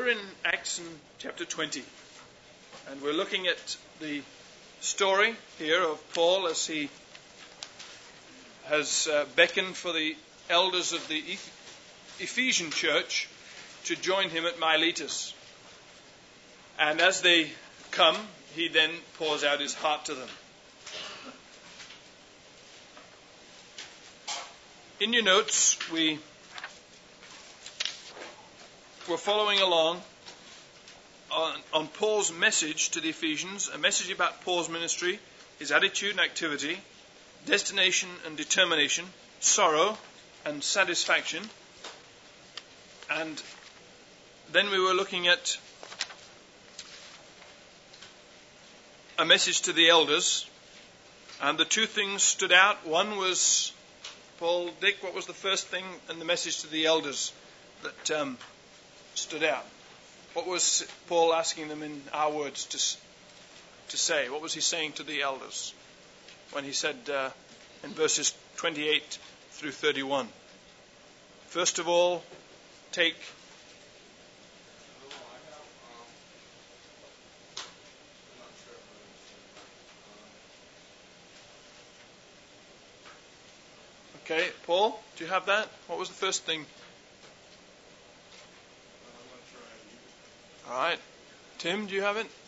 We're in Acts chapter 20, and we're looking at the story here of Paul as he has beckoned for the elders of the Ephesian church to join him at Miletus. And as they come, he then pours out his heart to them. In your notes, we were following along on Paul's message to the Ephesians, a message about Paul's ministry, his attitude and activity, destination and determination, sorrow and satisfaction. And then we were looking at a message to the elders, and the two things stood out. One was, Paul, Dick, what was the first thing in the message to the elders that stood out? What was Paul asking them in our words to say? What was he saying to the elders when he said in verses 28 through 31? First of all, take... Okay, Paul, do you have that? What was the first thing? All right. Tim, do you have it?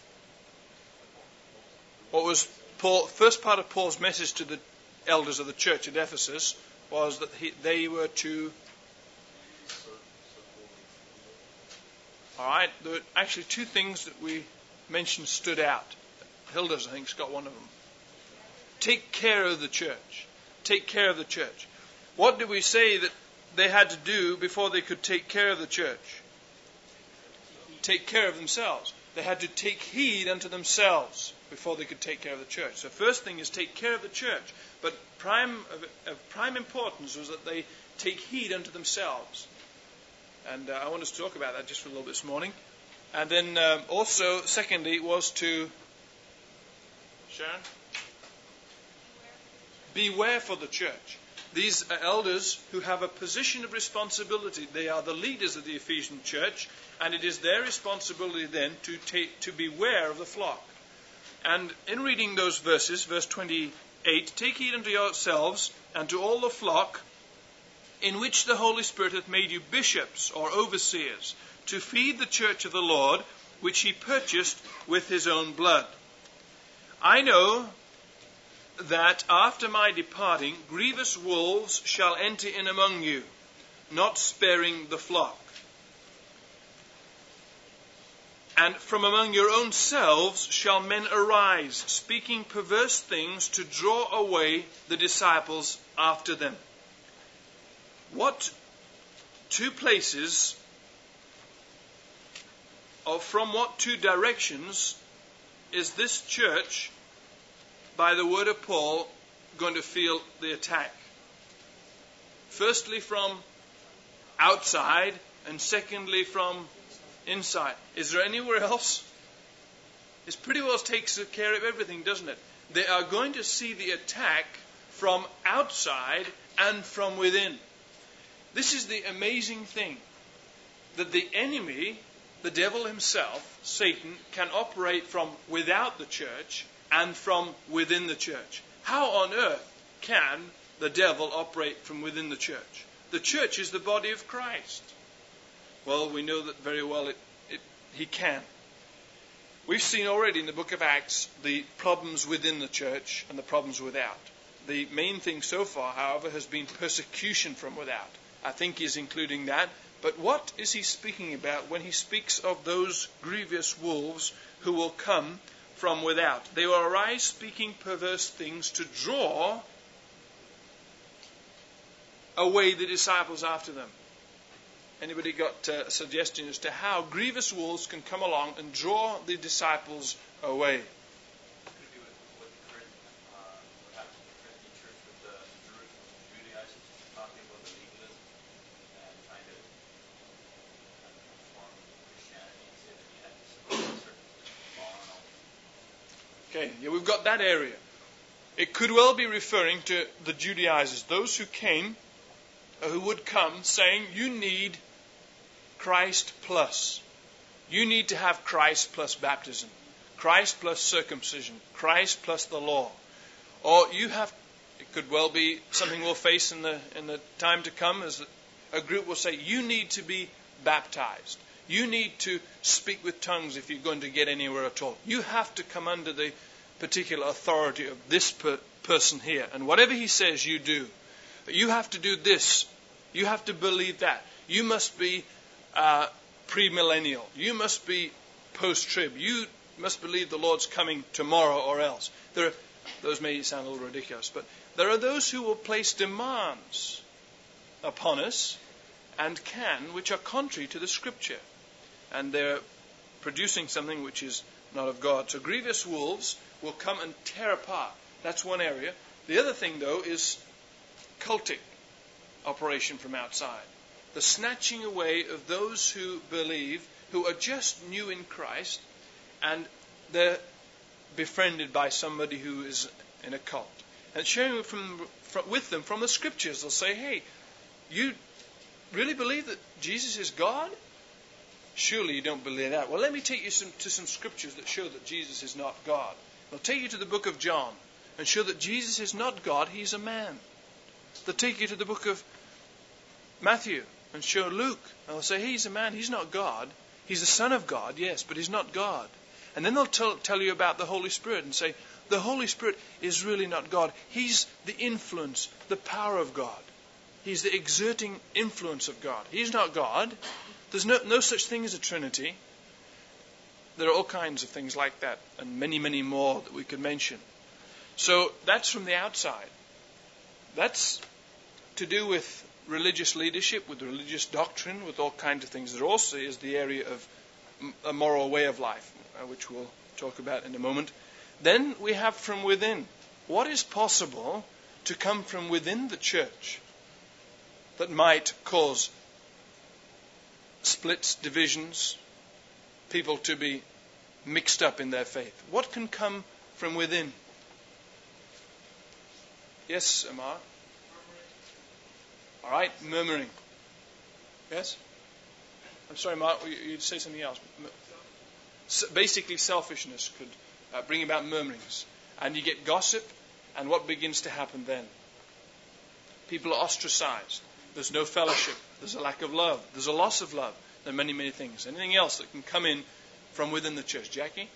What was first part of Paul's message to the elders of the church at Ephesus was that they were to... All right. There were actually two things that we mentioned stood out. Hilda's, I think, has got one of them. Take care of the church. Take care of the church. What did we say that they had to do before they could take care of the church? Take care of themselves. They had to take heed unto themselves before they could take care of the church. So first thing is take care of the church. But of prime importance was that they take heed unto themselves. And I want us to talk about that just for a little bit this morning. And then also, secondly, was to... Sharon? Beware for the church. These are elders who have a position of responsibility. They are the leaders of the Ephesian church, and it is their responsibility then to beware of the flock. And in reading those verses, verse 28, take heed unto yourselves and to all the flock in which the Holy Spirit hath made you bishops or overseers, to feed the church of the Lord, which he purchased with his own blood. I know that after my departing, grievous wolves shall enter in among you, not sparing the flock. And from among your own selves shall men arise, speaking perverse things to draw away the disciples after them. What two places, or from what two directions, is this church, by the word of Paul, going to feel the attack? Firstly from outside, and secondly from inside. Is there anywhere else? It pretty well takes care of everything, doesn't it? They are going to see the attack from outside and from within. This is the amazing thing, that the enemy, the devil himself, Satan, can operate from without the church and from within the church. How on earth can the devil operate from within the church? The church is the body of Christ. Well, we know that very well he can. We've seen already in the book of Acts the problems within the church and the problems without. The main thing so far, however, has been persecution from without. I think he's including that. But what is he speaking about when he speaks of those grievous wolves who will come from without? They will arise speaking perverse things to draw away the disciples after them. Anybody got a suggestion as to how grievous wolves can come along and draw the disciples away? Okay, yeah, we've got that area. It could well be referring to the Judaizers, those who came, who would come saying, you need Christ plus. You need to have Christ plus baptism, Christ plus circumcision, Christ plus the law. Or it could well be something we'll face in the time to come, as a group will say, you need to be baptized. You need to speak with tongues if you're going to get anywhere at all. You have to come under the particular authority of this person here. And whatever he says, you do. You have to do this. You have to believe that. You must be premillennial. You must be post-trib. You must believe the Lord's coming tomorrow or else. Those may sound a little ridiculous, but there are those who will place demands upon us and which are contrary to the Scripture. And they're producing something which is not of God. So grievous wolves will come and tear apart. That's one area. The other thing, though, is cultic operation from outside. The snatching away of those who believe, who are just new in Christ, and they're befriended by somebody who is in a cult. And sharing with them from the Scriptures. They'll say, hey, you really believe that Jesus is God? Surely you don't believe that. Well, let me take you to some Scriptures that show that Jesus is not God. They'll take you to the book of John and show that Jesus is not God, he's a man. They'll take you to the book of Matthew and show Luke. And they'll say, hey, he's a man, he's not God. He's the Son of God, yes, but he's not God. And then they'll tell you about the Holy Spirit and say, the Holy Spirit is really not God. He's the influence, the power of God. He's the exerting influence of God. He's not God. There's no such thing as a Trinity. There are all kinds of things like that, and many, many more that we could mention. So that's from the outside. That's to do with religious leadership, with religious doctrine, with all kinds of things. There also is the area of a moral way of life, which we'll talk about in a moment. Then we have from within. What is possible to come from within the church that might cause splits, divisions, people to be mixed up in their faith? What can come from within? Yes, Amar? All right, murmuring. Yes? I'm sorry, Mark, you'd say something else. Basically, selfishness could bring about murmurings. And you get gossip, and what begins to happen then? People are ostracized. There's no fellowship. There's a lack of love. There's a loss of love. There are many, many things. Anything else that can come in from within the church? Jackie?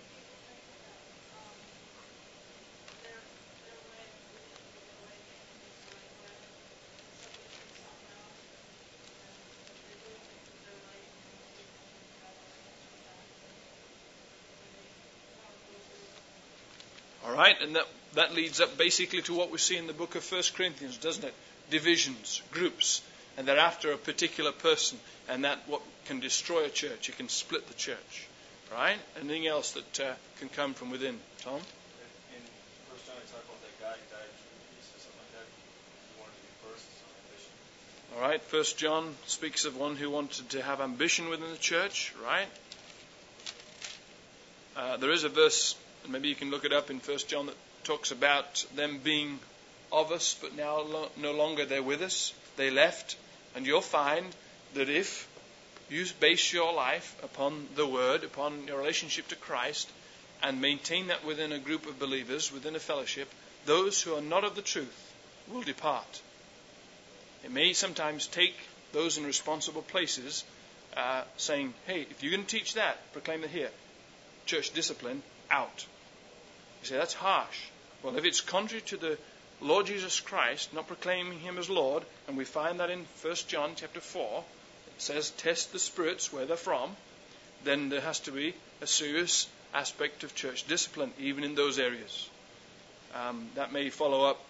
All right, and that leads up basically to what we see in the book of 1 Corinthians, doesn't it? Divisions, groups, and they're after a particular person, and that what can destroy a church. It can split the church, right? Anything else that can come from within? Tom? In 1 John, you talk about that guy died for peace or something like that. He wanted to be first, some ambition. All right, 1 John speaks of one who wanted to have ambition within the church, right? There is a verse, and maybe you can look it up in 1 John, that talks about them being of us, but now no longer they're with us. They left. And you'll find that if you base your life upon the Word, upon your relationship to Christ, and maintain that within a group of believers, within a fellowship, those who are not of the truth will depart. It may sometimes take those in responsible places saying, hey, if you're going to teach that, proclaim it here. Church discipline, out. You say, that's harsh. Well, if it's contrary to the Lord Jesus Christ, not proclaiming Him as Lord, and we find that in 1 John chapter 4, it says, test the spirits where they're from, then there has to be a serious aspect of church discipline, even in those areas. That may follow up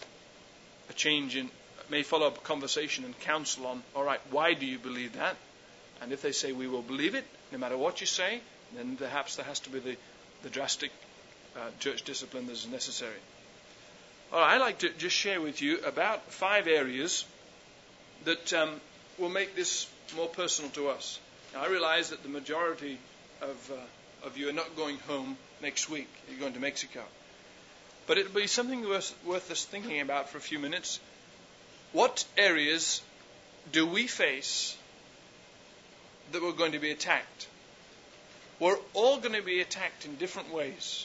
a conversation and counsel on, all right, why do you believe that? And if they say, we will believe it, no matter what you say, then perhaps there has to be the drastic church discipline that is necessary. All right, I'd like to just share with you about 5 areas that will make this more personal to us. Now, I realize that the majority of you are not going home next week. You're going to Mexico. But it'll be something worth us thinking about for a few minutes. What areas do we face that we're going to be attacked? We're all going to be attacked in different ways.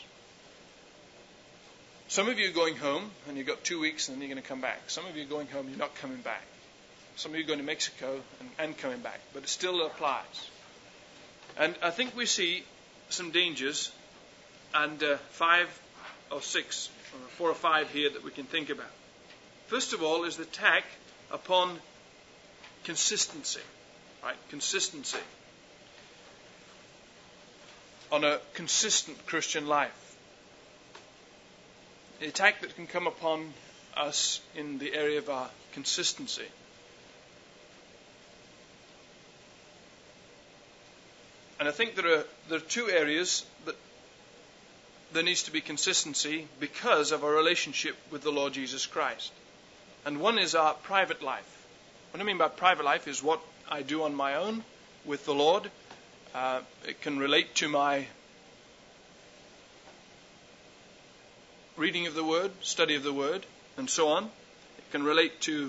Some of you are going home and you've got 2 weeks and then you're going to come back. Some of you are going home and you're not coming back. Some of you are going to Mexico and coming back. But it still applies. And I think we see some dangers, and 5 or 6 or 4 or 5 here that we can think about. First of all is the attack upon consistency. Right? Consistency. On a consistent Christian life. The attack that can come upon us in the area of our consistency. And I think there are 2 areas that there needs to be consistency because of our relationship with the Lord Jesus Christ. And one is our private life. What I mean by private life is what I do on my own with the Lord. It can relate to my reading of the Word, study of the Word, and so on. It can relate to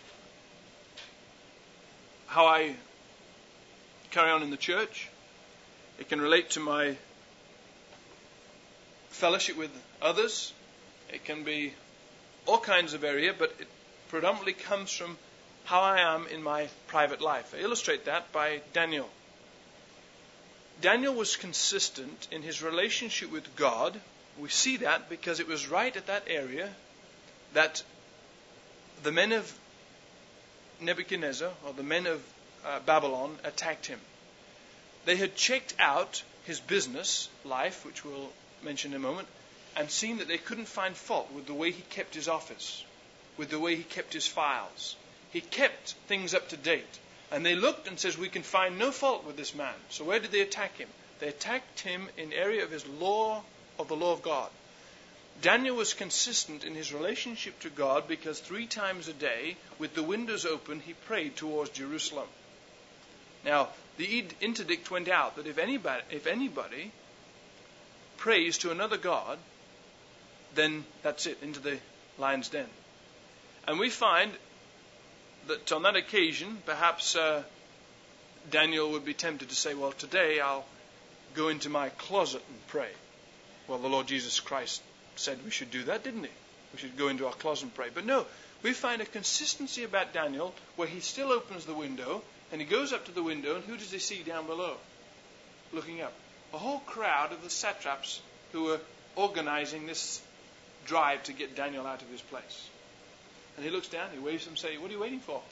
how I carry on in the church. It can relate to my fellowship with others. It can be all kinds of area, but it predominantly comes from how I am in my private life. I illustrate that by Daniel. Daniel was consistent in his relationship with God. We see that because it was right at that area that the men of Nebuchadnezzar, or the men of Babylon, attacked him. They had checked out his business life, which we'll mention in a moment, and seen that they couldn't find fault with the way he kept his office, with the way he kept his files. He kept things up to date. And they looked and says, we can find no fault with this man. So where did they attack him? They attacked him in the area of his law, of the law of God. Daniel was consistent in his relationship to God because 3 times a day, with the windows open, he prayed towards Jerusalem. Now, the interdict went out that if anybody prays to another god, then that's it, into the lion's den. And we find that on that occasion, perhaps Daniel would be tempted to say, well, today I'll go into my closet and pray. Well, the Lord Jesus Christ said we should do that, didn't he? We should go into our closet and pray. But no, we find a consistency about Daniel where he still opens the window and he goes up to the window, and who does he see down below? Looking up. A whole crowd of the satraps who were organizing this drive to get Daniel out of his place. And he looks down, he waves them and says, what are you waiting for?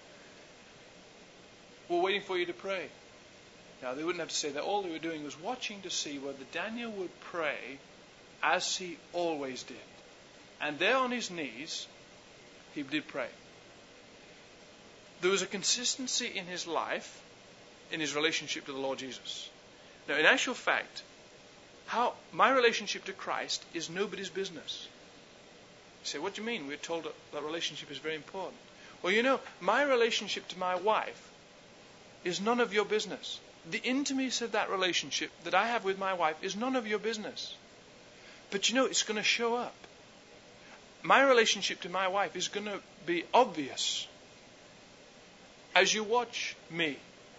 We're waiting for you to pray. Now, they wouldn't have to say that. All they were doing was watching to see whether Daniel would pray as he always did. And there on his knees, he did pray. There was a consistency in his life, in his relationship to the Lord Jesus. Now, in actual fact, my relationship to Christ is nobody's business. You say, what do you mean? We're told that relationship is very important. Well, you know, my relationship to my wife is none of your business. The intimacy of that relationship that I have with my wife is none of your business. But you know, it's going to show up. My relationship to my wife is going to be obvious as you watch me,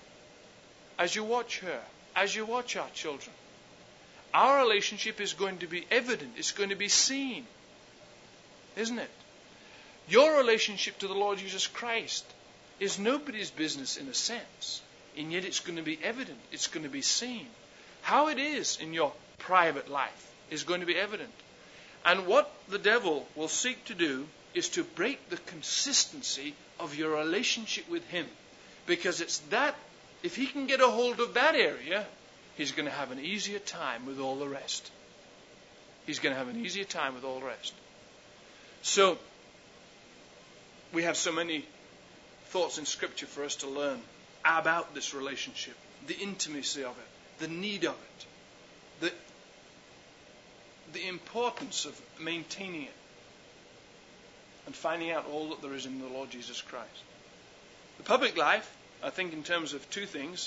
as you watch her, as you watch our children. Our relationship is going to be evident. It's going to be seen. Isn't it? Your relationship to the Lord Jesus Christ is nobody's business in a sense. And yet it's going to be evident. It's going to be seen. How it is in your private life is going to be evident. And what the devil will seek to do is to break the consistency of your relationship with him. Because it's that, if he can get a hold of that area, he's going to have an easier time with all the rest. He's going to have an easier time with all the rest. So, we have so many thoughts in Scripture for us to learn about this relationship, the intimacy of it, the need of it, the importance of maintaining it, and finding out all that there is in the Lord Jesus Christ. The public life, I think in terms of 2 things,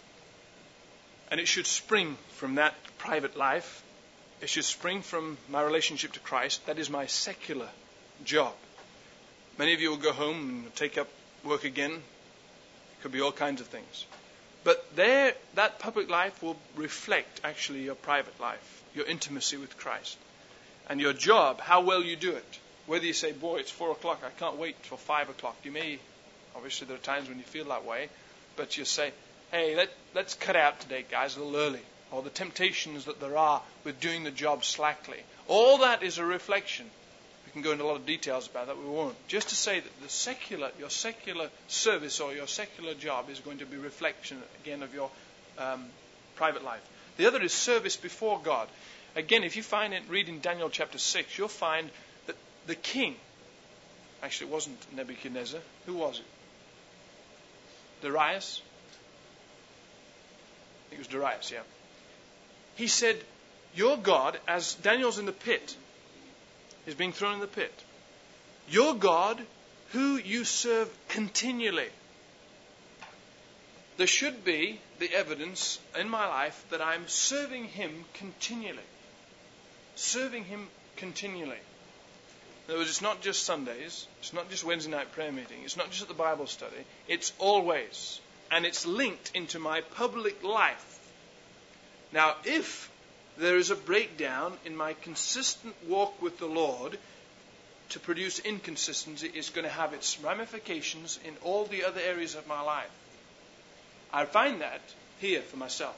and it should spring from that private life. It should spring from my relationship to Christ. That is my secular job. Many of you will go home and take up work again. It could be all kinds of things. But there, that public life will reflect actually your private life, your intimacy with Christ. And your job, how well you do it. Whether you say, boy, it's 4 o'clock, I can't wait till 5 o'clock. You may, obviously there are times when you feel that way, but you say, hey, let's cut out today, guys, a little early. Or the temptations that there are with doing the job slackly. All that is a reflection. We can go into a lot of details about that, we won't. Just to say that your secular service or your secular job is going to be reflection, again, of your private life. The other is service before God. Again, if you read in Daniel chapter 6, you'll find that the king, actually it wasn't Nebuchadnezzar, who was it? Darius? I think it was Darius, yeah. He said, your God, as Daniel's in the pit, is being thrown in the pit. Your God, who you serve continually. There should be the evidence in my life that I'm serving Him continually. Serving Him continually. In other words, it's not just Sundays. It's not just Wednesday night prayer meeting. It's not just at the Bible study. It's always. And it's linked into my public life. Now, if there is a breakdown in my consistent walk with the Lord, to produce inconsistency is going to have its ramifications in all the other areas of my life. I find that here for myself.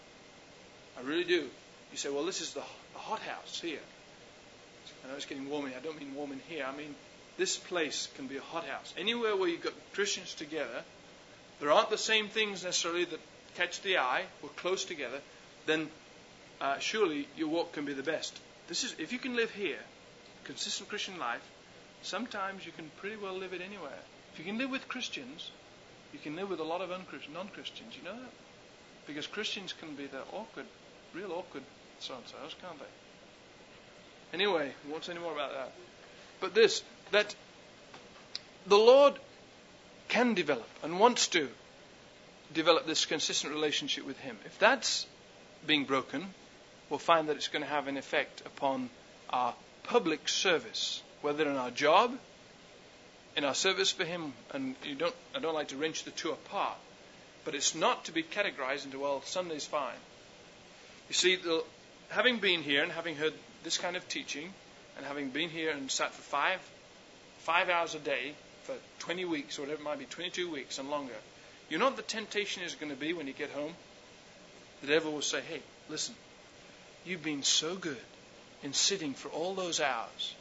I really do. You say, well, this is the hothouse here. I know it's getting warm in here. I don't mean warm in here. I mean, this place can be a hothouse. Anywhere where you've got Christians together, there aren't the same things necessarily that catch the eye. We're close together. Then surely your walk can be the best. If you can live here, consistent Christian life, sometimes you can pretty well live it anywhere. If you can live with Christians, you can live with a lot of non-Christians. You know that? Because Christians can be the real awkward so-and-sos, can't they? Anyway, we won't say any more about that. But that the Lord can develop and wants to develop this consistent relationship with Him. If that's being broken, we'll find that it's going to have an effect upon our public service, whether in our job, in our service for Him, and I don't like to wrench the two apart, but it's not to be categorized into, well, Sunday's fine. You see, having been here and having heard this kind of teaching, and having been here and sat for five hours a day for 20 weeks, or whatever it might be, 22 weeks and longer, you know what the temptation is going to be when you get home? The devil will say, hey, listen, you've been so good in sitting for all those hours.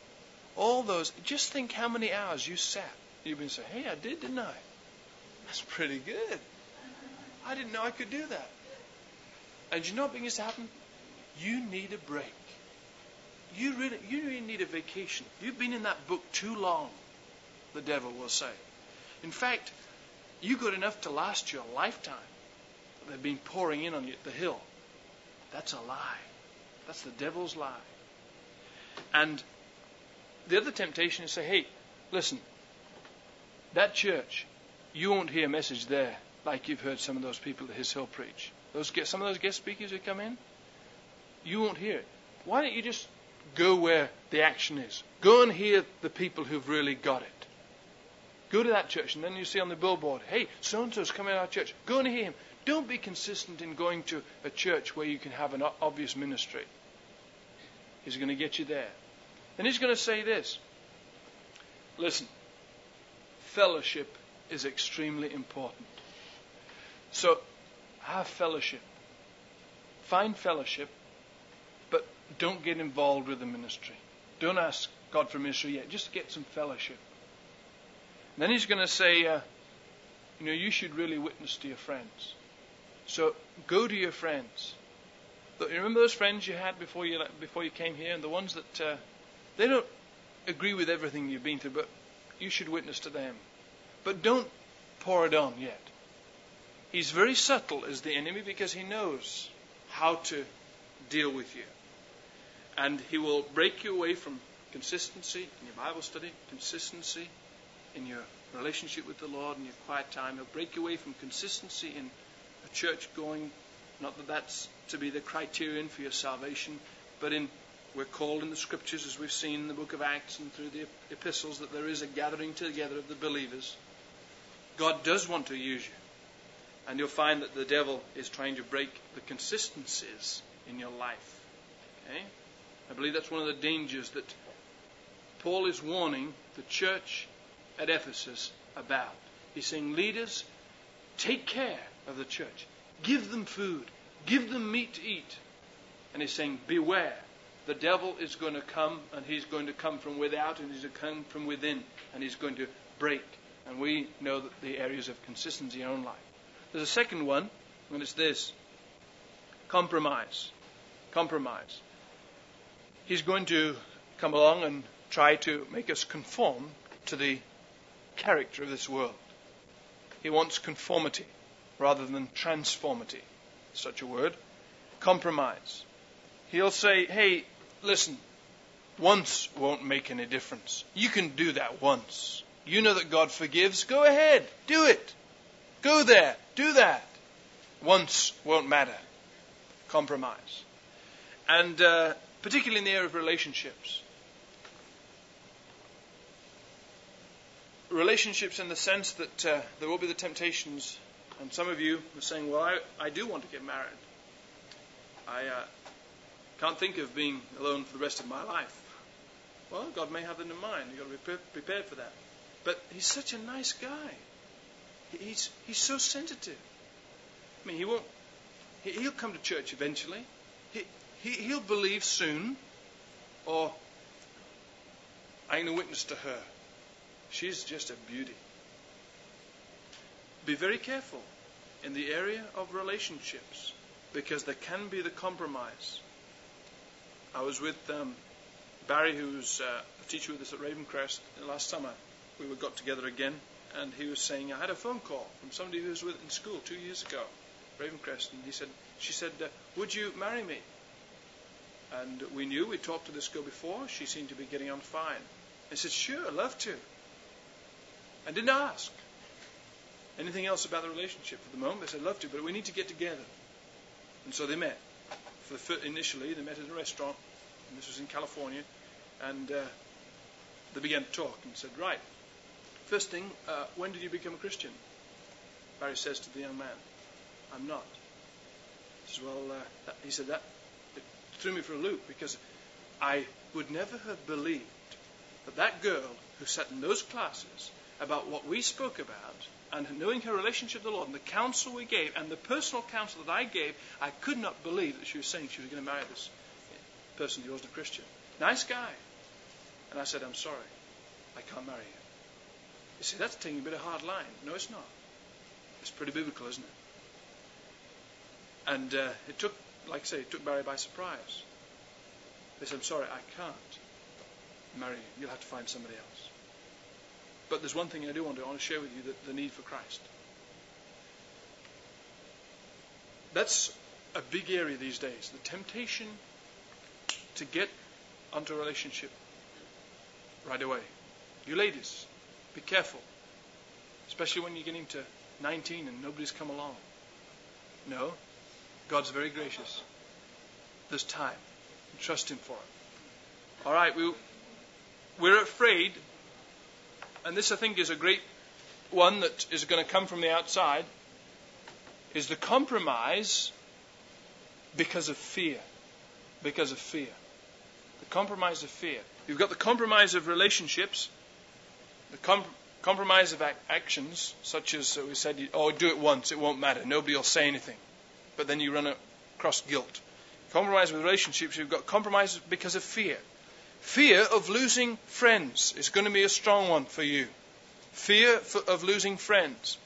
Just think how many hours you sat. You've been saying, hey, I did, didn't I? That's pretty good. I didn't know I could do that. And you know what begins to happen? You need a break. You really need a vacation. You've been in that book too long, the devil will say. In fact, you got enough to last you a lifetime. They've been pouring in on you at the hill. That's a lie. That's the devil's lie. And the other temptation is to say, hey, listen, that church, you won't hear a message there like you've heard some of those people at His Hill preach. Some of those guest speakers who come in, you won't hear it. Why don't you just go where the action is? Go and hear the people who've really got it. Go to that church, and then you see on the billboard, hey, so-and-so's coming to our church. Go and hear him. Don't be consistent in going to a church where you can have an obvious ministry. He's going to get you there. And He's going to say this. Listen, fellowship is extremely important. So, have fellowship. Find fellowship, but don't get involved with the ministry. Don't ask God for ministry yet. Just get some fellowship. And then He's going to say, you should really witness to your friends. So go to your friends. But you remember those friends you had before you came here, and the ones that they don't agree with everything you've been through, but you should witness to them. But don't pour it on yet. He's very subtle as the enemy because he knows how to deal with you. And he will break you away from consistency in your Bible study, consistency in your relationship with the Lord, in your quiet time. He'll break you away from consistency in a church going. Not that that's to be the criterion for your salvation, but we're called in the Scriptures, as we've seen in the book of Acts and through the epistles, that there is a gathering together of the believers. God does want to use you. And you'll find that the devil is trying to break the consistencies in your life. Okay? I believe that's one of the dangers that Paul is warning the church at Ephesus about. He's saying, leaders, take care of the church. Give them food. Give them meat to eat. And he's saying, beware. The devil is going to come, and he's going to come from without, and he's going to come from within, and he's going to break. And we know that the areas of consistency in our own life. There's a second one, and it's this. Compromise. Compromise. He's going to come along and try to make us conform to the character of this world. He wants conformity rather than transformity. Such a word. Compromise. He'll say, hey, listen, once won't make any difference. You can do that once. You know that God forgives. Go ahead. Do it. Go there. Do that. Once won't matter. Compromise. And particularly in the area of relationships. Relationships in the sense that there will be the temptations. And some of you are saying, well, I do want to get married. I can't think of being alone for the rest of my life. Well, God may have that in mind. You've got to be prepared for that. But he's such a nice guy. He's so sensitive. I mean, he'll come to church eventually. He'll believe soon. Or I'm going to witness to her. She's just a beauty. Be very careful in the area of relationships, because there can be the compromise. I was with Barry, who's a teacher with us at Ravencrest last summer. We got together again, and he was saying, I had a phone call from somebody who was with in school 2 years ago, Ravencrest, and she said, would you marry me? And we knew, we talked to this girl before, she seemed to be getting on fine. I said, sure, I'd love to. I didn't ask anything else about the relationship for the moment. They said, love to, but we need to get together. And so they met. Initially, they met at a restaurant, and this was in California, and they began to talk and said, right, first thing, when did you become a Christian? Barry says to the young man, I'm not. He says, well, he said that it threw me for a loop, because I would never have believed that girl who sat in those classes about what we spoke about, and knowing her relationship with the Lord, and the counsel we gave, and the personal counsel that I gave, I could not believe that she was saying she was going to marry this person who wasn't a Christian. Nice guy. And I said, I'm sorry, I can't marry you. You see, that's taking a bit of hard line. No, it's not. It's pretty biblical, isn't it? And it took Barry by surprise. They said, I'm sorry, I can't marry you. You'll have to find somebody else. But there's one thing I want to share with you, the need for Christ. That's a big area these days. The temptation to get onto a relationship right away. You ladies, be careful. Especially when you're getting to 19 and nobody's come along. No, God's very gracious. There's time. Trust Him for it. All right, we're afraid. And this, I think, is a great one that is going to come from the outside, is the compromise because of fear. Because of fear. The compromise of fear. You've got the compromise of relationships, the compromise of actions, such as we said, do it once, it won't matter, nobody will say anything. But then you run across guilt. Compromise with relationships, you've got compromise because of fear. Fear of losing friends is going to be a strong one for you. Fear of losing friends.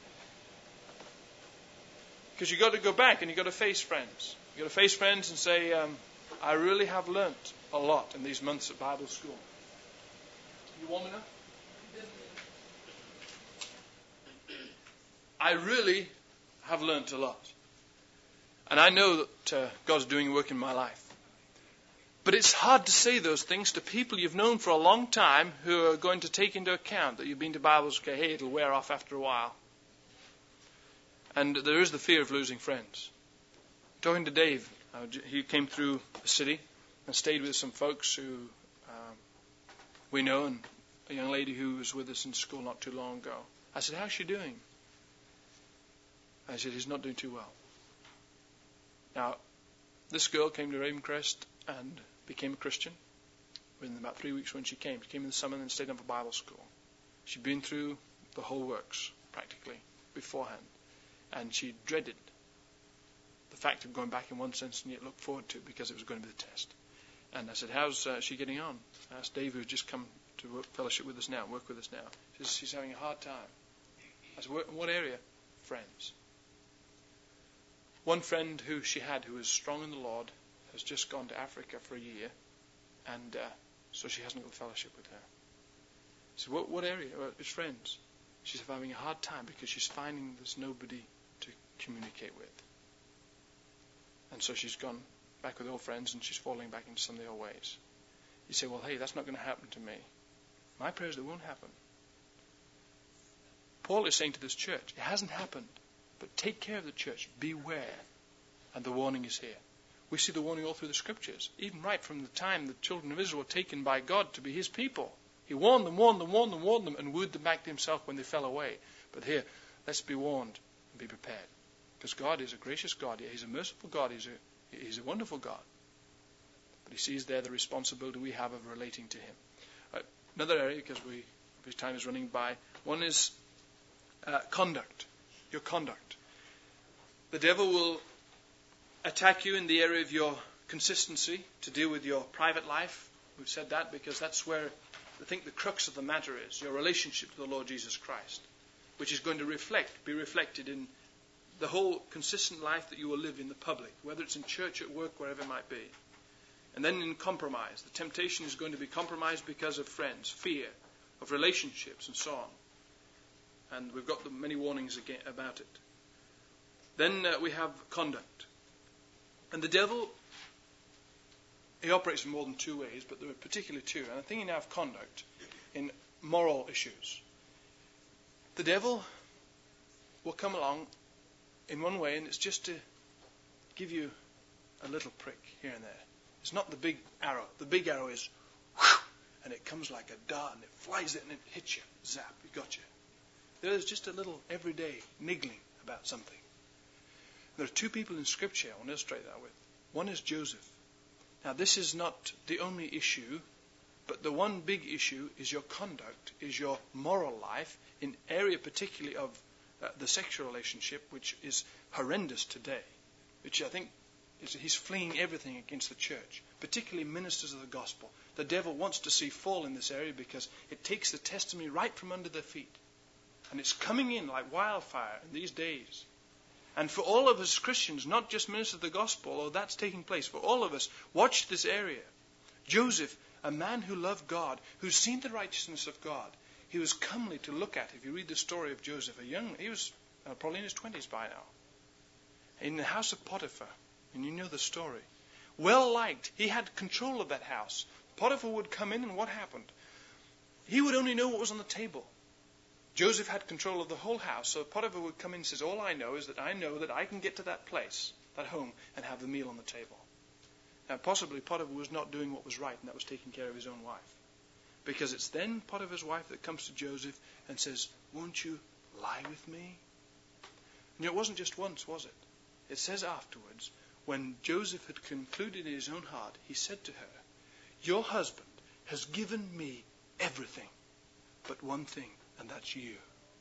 Because you've got to go back and you've got to face friends. You've got to face friends and say, I really have learnt a lot in these months at Bible school. You warm enough? I really have learnt a lot. And I know that God's doing work in my life. But it's hard to say those things to people you've known for a long time who are going to take into account that you've been to Bible school. Hey, it'll wear off after a while. And there is the fear of losing friends. Talking to Dave, he came through the city and stayed with some folks who we know, and a young lady who was with us in school not too long ago. I said, how's she doing? I said, he's not doing too well. Now, this girl came to Ravencrest and became a Christian within about 3 weeks when she came. She came in the summer and then stayed on for Bible school. She'd been through the whole works, practically, beforehand. And she dreaded the fact of going back in one sense and yet looked forward to it because it was going to be the test. And I said, how's she getting on? I asked Dave, who's just come to fellowship with us now, work with us now. She says, she's having a hard time. I said, what area? Friends. One friend who she had who was strong in the Lord has just gone to Africa for a year, and so she hasn't got fellowship with her. I said, what area? Well, it's friends. She's having a hard time because she's finding there's nobody to communicate with. And so she's gone back with old friends and she's falling back into some of the old ways. You say, well, hey, that's not going to happen to me. My prayer is that won't happen. Paul is saying to this church, it hasn't happened, but take care of the church. Beware. And the warning is here. We see the warning all through the scriptures, even right from the time the children of Israel were taken by God to be his people. He warned them, and wooed them back to himself when they fell away. But here, let's be warned and be prepared. Because God is a gracious God. He's a merciful God. He's a wonderful God. But he sees there the responsibility we have of relating to him. Another area, because his time is running by, one is conduct. Your conduct. The devil will attack you in the area of your consistency to deal with your private life. We've said that because that's where I think the crux of the matter is, your relationship to the Lord Jesus Christ, which is going to be reflected in the whole consistent life that you will live in the public, whether it's in church, at work, wherever it might be. And then in compromise. The temptation is going to be compromised because of friends, fear, of relationships, and so on. And we've got many warnings about it. Then we have conduct. And the devil, he operates in more than two ways, but there are particularly two. And I'm thinking now of conduct in moral issues. The devil will come along in one way, and it's just to give you a little prick here and there. It's not the big arrow. The big arrow is whew, and it comes like a dart, and it flies it, and it hits you. Zap, it got you. There's just a little everyday niggling about something. There are two people in Scripture I want to illustrate that with. One is Joseph. Now, this is not the only issue, but the one big issue is your conduct, is your moral life, in area particularly of the sexual relationship, which is horrendous today, which I think he's flinging everything against the church, particularly ministers of the gospel. The devil wants to see fall in this area because it takes the testimony right from under their feet. And it's coming in like wildfire in these days. And for all of us Christians, not just ministers of the gospel, although that's taking place, for all of us, watch this area. Joseph, a man who loved God, who's seen the righteousness of God, he was comely to look at. If you read the story of Joseph, he was probably in his 20s by now, in the house of Potiphar, and you know the story. Well liked. He had control of that house. Potiphar would come in, and what happened? He would only know what was on the table. Joseph had control of the whole house, so Potiphar would come in and says, all I know is that I can get to that place, that home, and have the meal on the table. Now, possibly Potiphar was not doing what was right, and that was taking care of his own wife. Because it's then Potiphar's wife that comes to Joseph and says, won't you lie with me? And it wasn't just once, was it? It says afterwards, when Joseph had concluded in his own heart, he said to her, your husband has given me everything but one thing, and that's you.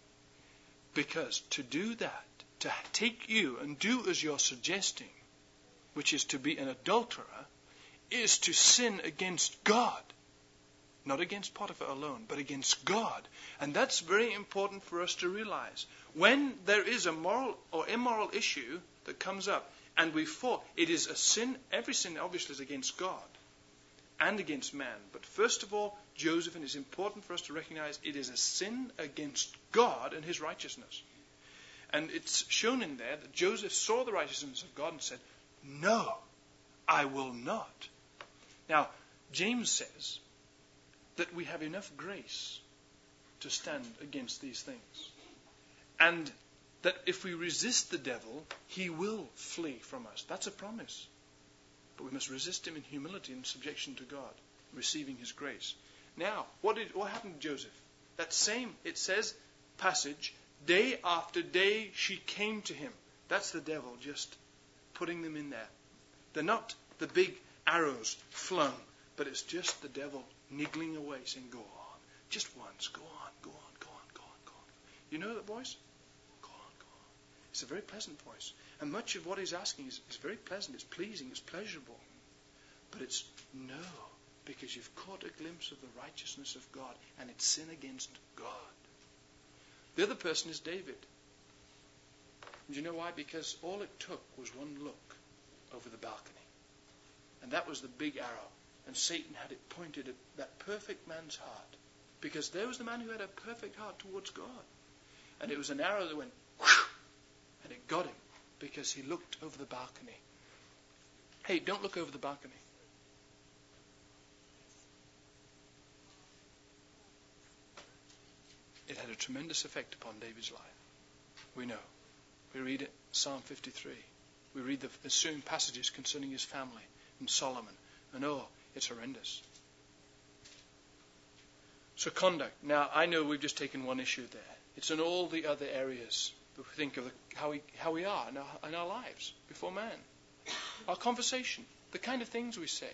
Because to do that, to take you and do as you're suggesting, which is to be an adulterer, is to sin against God. Not against Potiphar alone, but against God. And that's very important for us to realize. When there is a moral or immoral issue that comes up, and we fall, it is a sin. Every sin obviously is against God and against man. But first of all, Joseph, and it's important for us to recognize, it is a sin against God and his righteousness. And it's shown in there that Joseph saw the righteousness of God and said, no, I will not. Now, James says that we have enough grace to stand against these things. And that if we resist the devil, he will flee from us. That's a promise. But we must resist him in humility and subjection to God, receiving his grace. Now, what happened to Joseph? That same, it says, passage Day after day she came to him. That's the devil just putting them in there. They're not the big arrows flung, but it's just the devil niggling away, saying, go on. Just once. Go on, go on, go on, go on, go on. You know that voice? Go on, go on. It's a very pleasant voice. And much of what he's asking is very pleasant, it's pleasing, it's pleasurable. But it's no, because you've caught a glimpse of the righteousness of God, and it's sin against God. The other person is David. Do you know why? Because all it took was one look over the balcony. And that was the big arrow. And Satan had it pointed at that perfect man's heart. Because there was the man who had a perfect heart towards God. And it was an arrow that went whoosh, and it got him because he looked over the balcony. Hey, don't look over the balcony. It had a tremendous effect upon David's life. We know. We read it, Psalm 53. We read the ensuing passages concerning his family and Solomon. And it's horrendous. So conduct. Now, I know we've just taken one issue there. It's in all the other areas. We think of how we are in our lives before man. Our conversation, the kind of things we say,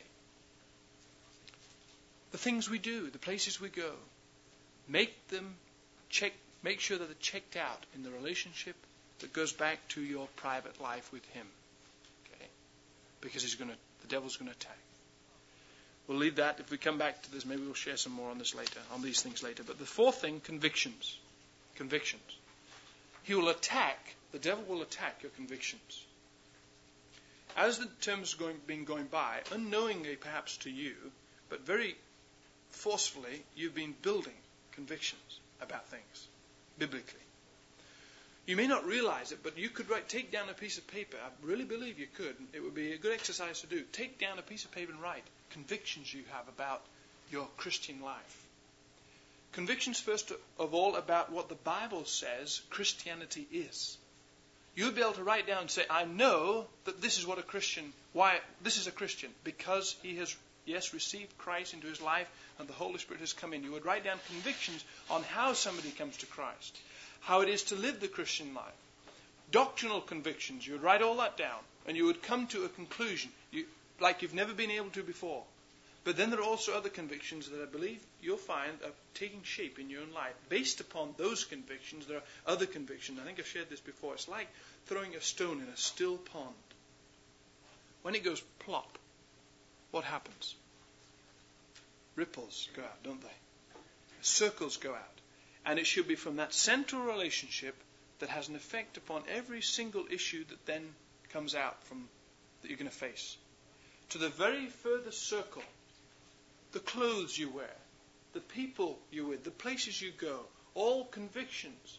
the things we do, the places we go. Make sure that they're checked out in the relationship that goes back to your private life with him. Okay? Because the devil's going to attack. We'll leave that. If we come back to this, maybe we'll share some more on this later, on these things later. But the fourth thing, convictions. Convictions. The devil will attack your convictions. As the term's been going by, unknowingly perhaps to you, but very forcefully, you've been building convictions about things, biblically. You may not realize it, but you could take down a piece of paper. I really believe you could. It would be a good exercise to do. Take down a piece of paper and write convictions you have about your Christian life. Convictions, first of all, about what the Bible says Christianity is. You'll be able to write down and say, I know that this is what why this is a Christian, because he has, received Christ into his life and the Holy Spirit has come in. You would write down convictions on how somebody comes to Christ, how it is to live the Christian life. Doctrinal convictions, you would write all that down, and you would come to a conclusion, like you've never been able to before. But then there are also other convictions that I believe you'll find are taking shape in your own life. Based upon those convictions, there are other convictions. I think I've shared this before. It's like throwing a stone in a still pond. When it goes plop, what happens? Ripples go out, don't they? Circles go out. And it should be from that central relationship that has an effect upon every single issue that then comes out that you're going to face. To the very furthest circle, the clothes you wear, the people you're with, the places you go, all convictions,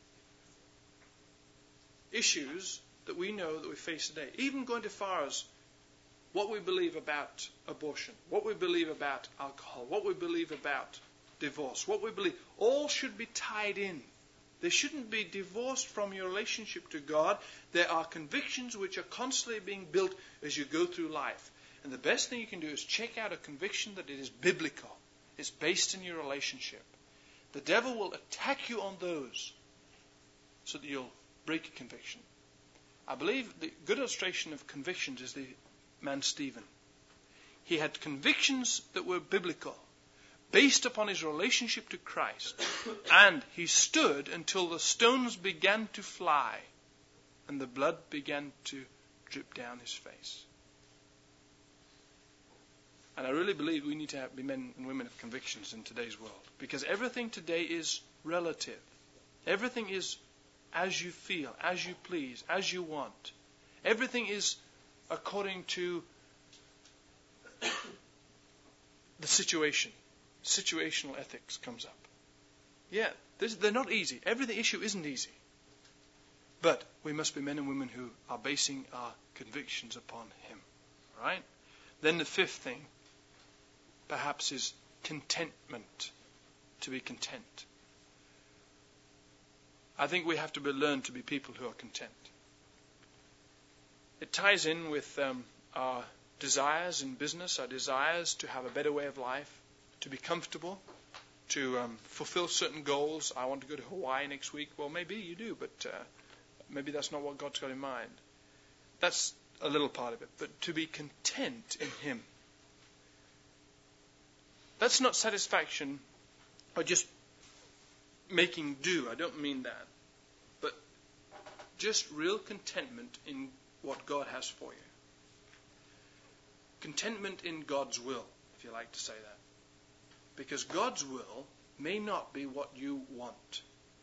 issues that we know that we face today. Even going to far as what we believe about abortion, what we believe about alcohol, what we believe about divorce, what we believe, all should be tied in. They shouldn't be divorced from your relationship to God. There are convictions which are constantly being built as you go through life. And the best thing you can do is check out a conviction that it is biblical. It's based in your relationship. The devil will attack you on those so that you'll break a conviction. I believe the good illustration of convictions is the man Stephen. He had convictions that were biblical, based upon his relationship to Christ. And he stood until the stones began to fly and the blood began to drip down his face. And I really believe we need to be men and women of convictions in today's world. Because everything today is relative. Everything is as you feel, as you please, as you want. Everything is according to the situation. Situational ethics comes up. Yeah, they're not easy. Every issue isn't easy. But we must be men and women who are basing our convictions upon Him. Right? Then the fifth thing, perhaps, is contentment. To be content. I think we have to learn to be people who are content. It ties in with our desires in business, our desires to have a better way of life, to be comfortable, to fulfill certain goals. I want to go to Hawaii next week. Well, maybe you do, but maybe that's not what God's got in mind. That's a little part of it. But to be content in Him. That's not satisfaction or just making do. I don't mean that. But just real contentment in what God has for you. Contentment in God's will, if you like to say that. Because God's will may not be what you want.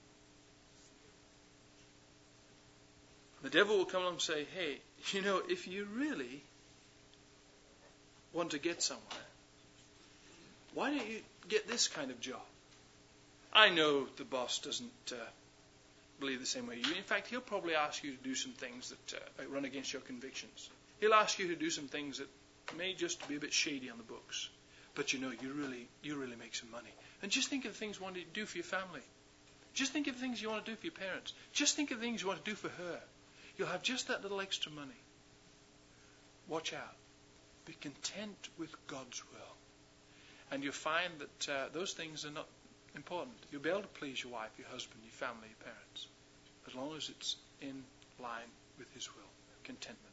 The devil will come along and say, hey, if you really want to get somewhere, why don't you get this kind of job? I know the boss doesn't believe the same way you do. In fact, he'll probably ask you to do some things that run against your convictions. He'll ask you to do some things that may just be a bit shady on the books. But you really make some money. And just think of the things you want to do for your family. Just think of the things you want to do for your parents. Just think of the things you want to do for her. You'll have just that little extra money. Watch out. Be content with God's will. And you'll find that those things are not important. You'll be able to please your wife, your husband, your family, your parents. As long as it's in line with His will. Contentment.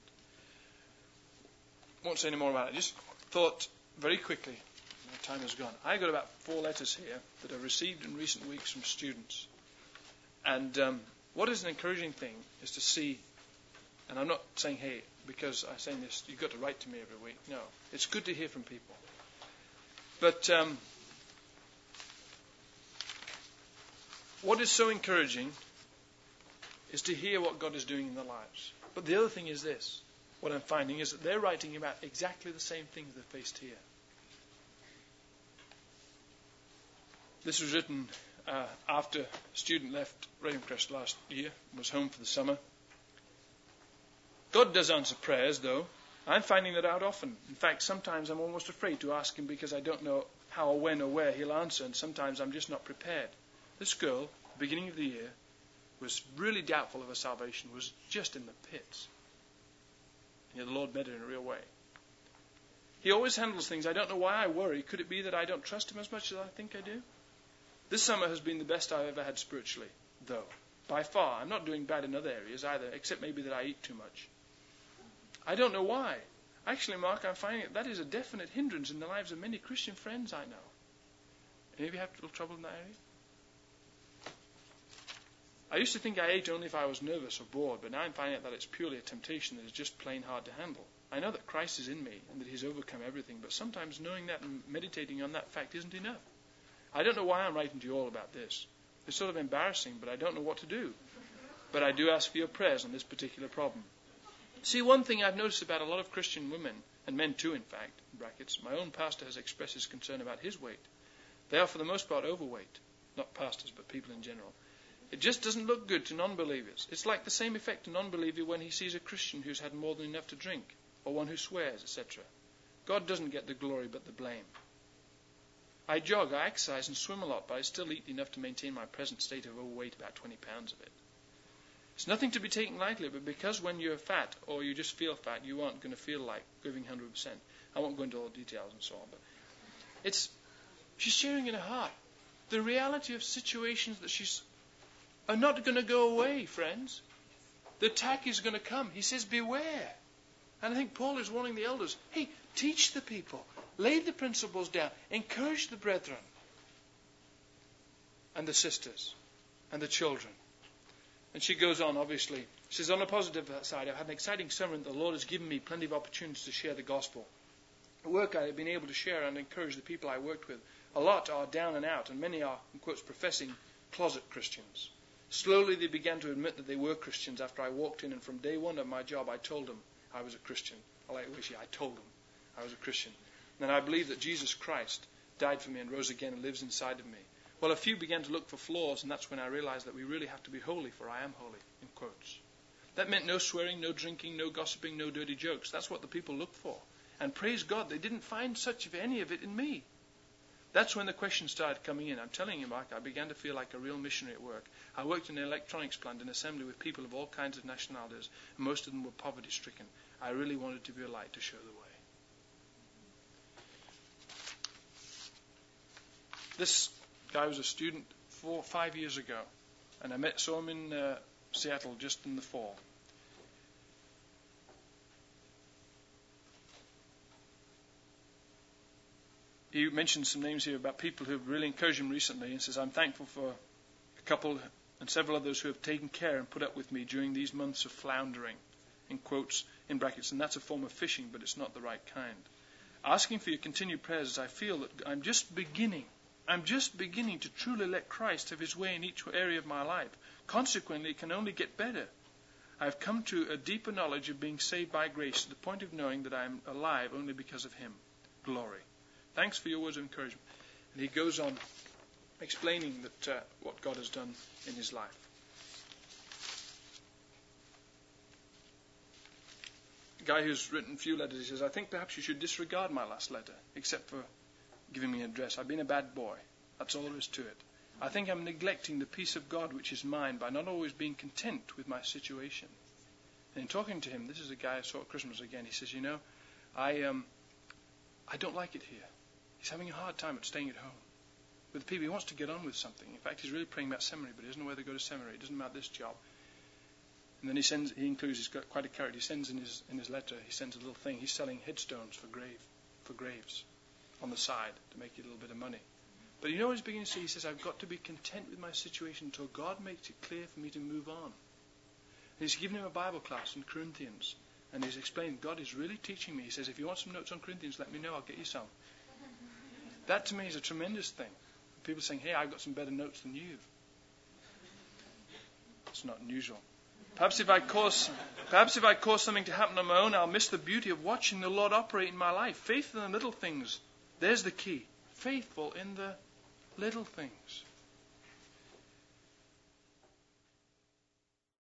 Won't say any more about it. I just thought very quickly, my time is gone. I got about 4 letters here that I've received in recent weeks from students. And what is an encouraging thing is to see, and I'm not saying, hey, because I'm saying this, you've got to write to me every week. No, it's good to hear from people. But what is so encouraging is to hear what God is doing in their lives. But the other thing is this. What I'm finding is that they're writing about exactly the same things they faced here. This was written after a student left Ravencrest last year and was home for the summer. God does answer prayers, though. I'm finding that out often. In fact, sometimes I'm almost afraid to ask Him because I don't know how or when or where He'll answer, and sometimes I'm just not prepared. This girl, at the beginning of the year, was really doubtful of her salvation, was just in the pits. And yet the Lord met her in a real way. He always handles things. I don't know why I worry. Could it be that I don't trust Him as much as I think I do? This summer has been the best I've ever had spiritually, though. By far. I'm not doing bad in other areas either, except maybe that I eat too much. I don't know why. Actually, Mark, I'm finding that is a definite hindrance in the lives of many Christian friends I know. Any of you have a little trouble in that area? I used to think I ate only if I was nervous or bored, but now I'm finding out that it's purely a temptation that is just plain hard to handle. I know that Christ is in me and that He's overcome everything, but sometimes knowing that and meditating on that fact isn't enough. I don't know why I'm writing to you all about this. It's sort of embarrassing, but I don't know what to do. But I do ask for your prayers on this particular problem. See, one thing I've noticed about a lot of Christian women, and men too, in fact, in brackets, my own pastor has expressed his concern about his weight. They are, for the most part, overweight. Not pastors, but people in general. It just doesn't look good to non-believers. It's like the same effect to non-believer when he sees a Christian who's had more than enough to drink, or one who swears, etc. God doesn't get the glory but the blame. I jog, I exercise and swim a lot, but I still eat enough to maintain my present state of overweight, about 20 pounds of it. It's nothing to be taken lightly, but because when you're fat or you just feel fat, you aren't going to feel like giving 100%. I won't go into all the details and so on, but she's sharing in her heart. The reality of situations that she's are not going to go away, friends. The attack is going to come. He says, beware. And I think Paul is warning the elders, hey, teach the people. Lay the principles down. Encourage the brethren and the sisters and the children. And she goes on, obviously. She says, on the positive side, I've had an exciting summer and the Lord has given me plenty of opportunities to share the gospel. At work, I have been able to share and encourage the people I worked with. A lot are down and out, and many are, in quotes, professing closet Christians. Slowly, they began to admit that they were Christians after I walked in, and from day one of my job, I told them I was a Christian. I told them I was a Christian. And I believe that Jesus Christ died for me and rose again and lives inside of me. Well, a few began to look for flaws, and that's when I realized that we really have to be holy, for I am holy, in quotes. That meant no swearing, no drinking, no gossiping, no dirty jokes. That's what the people looked for. And praise God, they didn't find such of any of it in me. That's when the questions started coming in. I'm telling you, Mark, I began to feel like a real missionary at work. I worked in an electronics plant in assembly with people of all kinds of nationalities, and most of them were poverty-stricken. I really wanted to be a light to show the way. This I was a student 4 or 5 years ago, and I saw him in Seattle just in the fall. He mentioned some names here about people who have really encouraged him recently, and says, I'm thankful for a couple and several others who have taken care and put up with me during these months of floundering, in quotes, in brackets, and that's a form of fishing, but it's not the right kind. Asking for your continued prayers as I feel that I'm just beginning to truly let Christ have his way in each area of my life. Consequently, it can only get better. I have come to a deeper knowledge of being saved by grace to the point of knowing that I am alive only because of him. Glory. Thanks for your words of encouragement. And he goes on explaining that what God has done in his life. A guy who's written a few letters, he says, I think perhaps you should disregard my last letter, except for giving me an address. I've been a bad boy. That's all there is to it. I think I'm neglecting the peace of God which is mine by not always being content with my situation. And in talking to him, this is a guy I saw at Christmas again, he says, I don't like it here. He's having a hard time at staying at home with the people. He wants to get on with something. In fact, he's really praying about seminary, but he doesn't know where to go to seminary. It doesn't matter this job. And then he includes, he's got quite a character. He sends in his letter, he sends a little thing. He's selling headstones for graves on the side to make you a little bit of money. But you know what he's beginning to see? He says, I've got to be content with my situation until God makes it clear for me to move on. And he's given him a Bible class in Corinthians. And he's explained, God is really teaching me. He says, if you want some notes on Corinthians, let me know. I'll get you some. That to me is a tremendous thing. People saying, hey, I've got some better notes than you. It's not unusual. Perhaps if I cause something to happen on my own, I'll miss the beauty of watching the Lord operate in my life. Faith in the little things. There's the key. Faithful in the little things.